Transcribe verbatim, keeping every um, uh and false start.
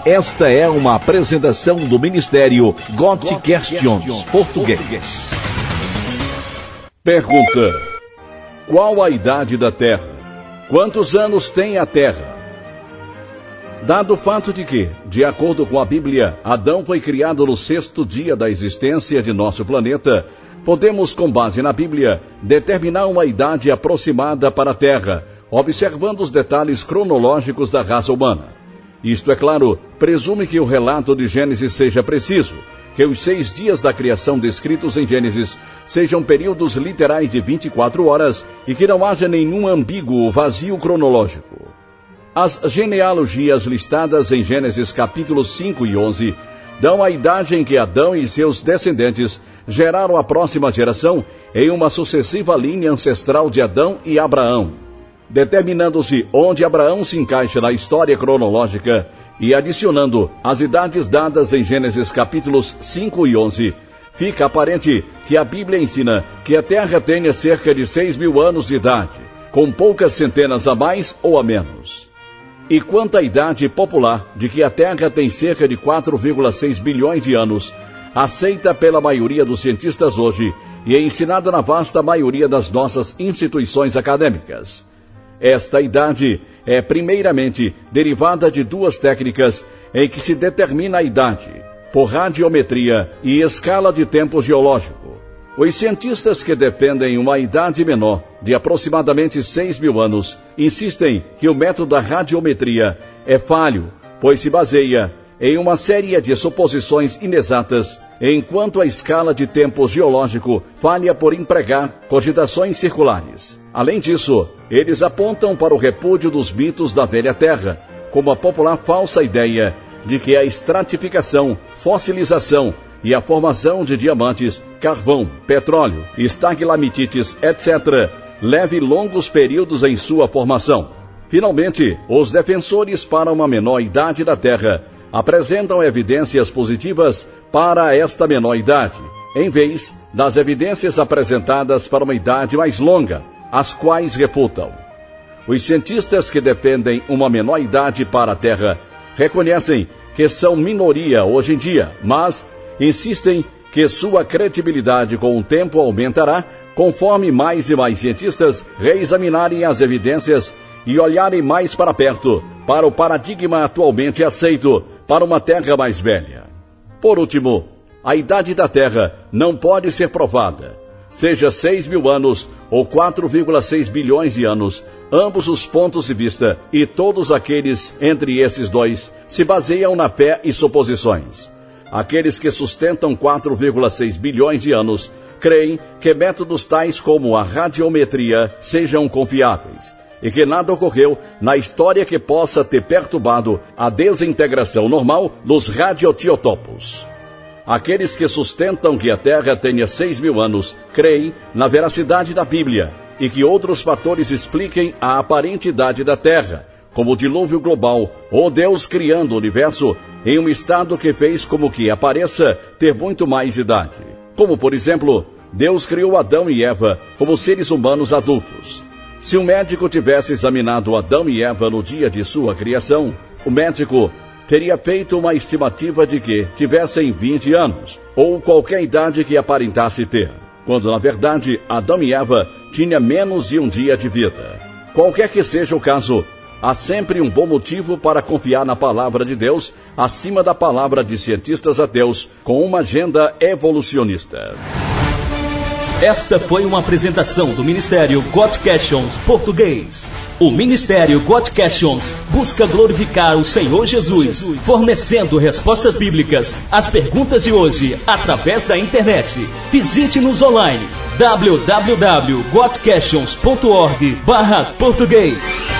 Esta é uma apresentação do Ministério God Questions Português. Pergunta: qual a idade da Terra? Quantos anos tem a Terra? Dado o fato de que, de acordo com a Bíblia, Adão foi criado no sexto dia da existência de nosso planeta, podemos, com base na Bíblia, determinar uma idade aproximada para a Terra, observando os detalhes cronológicos da raça humana. Isto, é claro, presume que o relato de Gênesis seja preciso, que os seis dias da criação descritos em Gênesis sejam períodos literais de vinte e quatro horas e que não haja nenhum ambíguo vazio cronológico. As genealogias listadas em Gênesis capítulos cinco e onze dão a idade em que Adão e seus descendentes geraram a próxima geração em uma sucessiva linha ancestral de Adão e Abraão, determinando-se onde Abraão se encaixa na história cronológica e adicionando as idades dadas em Gênesis capítulos cinco e onze, fica aparente que a Bíblia ensina que a Terra tenha cerca de seis mil anos de idade, com poucas centenas a mais ou a menos. E quanto à idade popular de que a Terra tem cerca de quatro vírgula seis bilhões de anos, aceita pela maioria dos cientistas hoje e é ensinada na vasta maioria das nossas instituições acadêmicas. Esta idade é, primeiramente, derivada de duas técnicas em que se determina a idade, por radiometria e escala de tempo geológico. Os cientistas que defendem uma idade menor, de aproximadamente seis mil anos, insistem que o método da radiometria é falho, pois se baseia em uma série de suposições inexatas, enquanto a escala de tempo geológico falha por empregar cogitações circulares. Além disso, eles apontam para o repúdio dos mitos da velha Terra, como a popular falsa ideia de que a estratificação, fossilização e a formação de diamantes, carvão, petróleo, estalactites, etcétera, leve longos períodos em sua formação. Finalmente, os defensores para uma menor idade da Terra apresentam evidências positivas para esta menor idade, em vez das evidências apresentadas para uma idade mais longa, as quais refutam. Os cientistas que defendem uma menor idade para a Terra reconhecem que são minoria hoje em dia, mas insistem que sua credibilidade com o tempo aumentará conforme mais e mais cientistas reexaminarem as evidências e olharem mais para perto, para o paradigma atualmente aceito, para uma Terra mais velha. Por último, a idade da Terra não pode ser provada. Seja seis mil anos ou quatro vírgula seis bilhões de anos, ambos os pontos de vista e todos aqueles entre esses dois se baseiam na fé e suposições. Aqueles que sustentam quatro vírgula seis bilhões de anos creem que métodos tais como a radiometria sejam confiáveis e que nada ocorreu na história que possa ter perturbado a desintegração normal dos radiotiotopos. Aqueles que sustentam que a Terra tenha seis mil anos creem na veracidade da Bíblia e que outros fatores expliquem a aparente idade da Terra, como o dilúvio global ou Deus criando o universo em um estado que fez como que apareça ter muito mais idade. Como, por exemplo, Deus criou Adão e Eva como seres humanos adultos. Se um médico tivesse examinado Adão e Eva no dia de sua criação, o médico teria feito uma estimativa de que tivessem vinte anos, ou qualquer idade que aparentasse ter, quando na verdade Adão e Eva tinham menos de um dia de vida. Qualquer que seja o caso, há sempre um bom motivo para confiar na palavra de Deus acima da palavra de cientistas ateus com uma agenda evolucionista. Esta foi uma apresentação do Ministério God Questions Português. O Ministério God Questions busca glorificar o Senhor Jesus, fornecendo respostas bíblicas às perguntas de hoje através da internet. Visite-nos online w w w ponto god questions ponto org barra português.